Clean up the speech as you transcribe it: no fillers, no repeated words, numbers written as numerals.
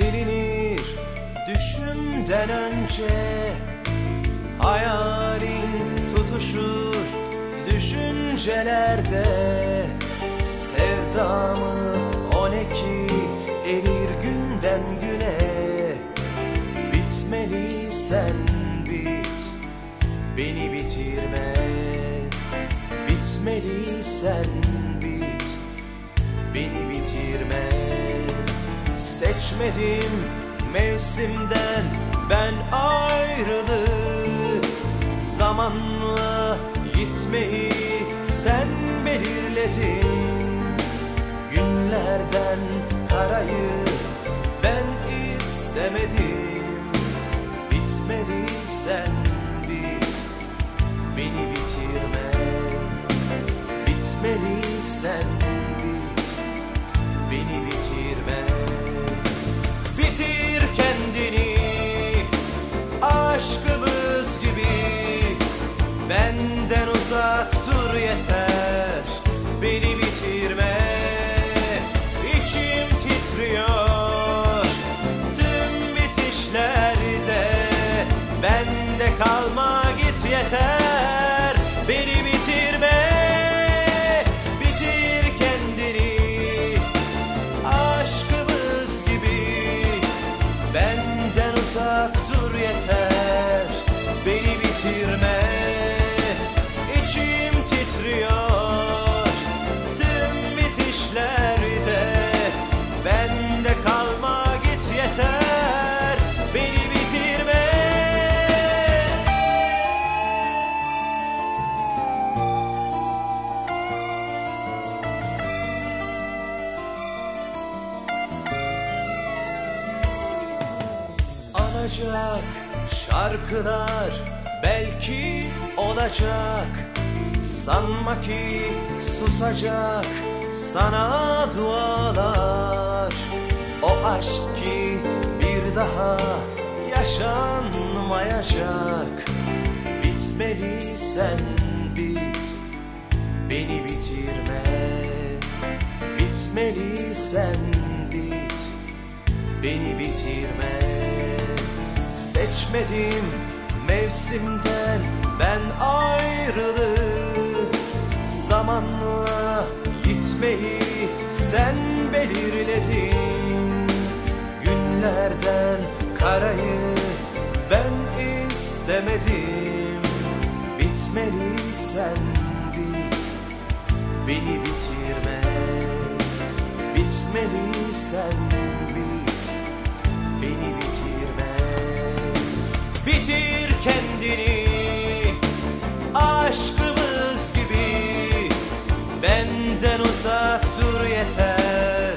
silinir düşümden önce. Hayalin tutuşur düşüncelerde. Sevdamı o ne ki erir günden güne. Bitmeli sen bit, beni bitirme. Bitmeli sen bit, beni bitirme. Seçmedim mevsimden ben ayrılığı. Zamanla gitmeyi sen belirledin. Günlerden karayı ben istemedim. Bitmeli sen bit, beni bitirme. Bitmeli sen bit, beni bitirme. Bitir kendini aşkımız gibi. Benden uzak dur yeter, beni bitirme. İçim titriyor tüm bitişlerde. Bende kalma git yeter, beni bitirme. Bitir kendini aşkımız gibi. Benden uzak dur yeter, beni bitirme. İçim titriyor tüm bitişlerde. Bende kalma git yeter, beni bitirme. Anacak şarkılar belki olacak. Sanma ki susacak sana dualar. O aşk ki bir daha yaşanmayacak. Bitmeli sen bit, beni bitirme. Bitmeli sen bit, beni bitirme. Seçmedim mevsimden ben ayrılığı. Zamanla gitmeyi sen belirledin. Günlerden karayı ben istemedim. Bitmeli sen bit, beni bitirme. Bitmeli sen bit, beni bitirme. Bitir kendini aşkımız gibi. Benden uzak dur yeter.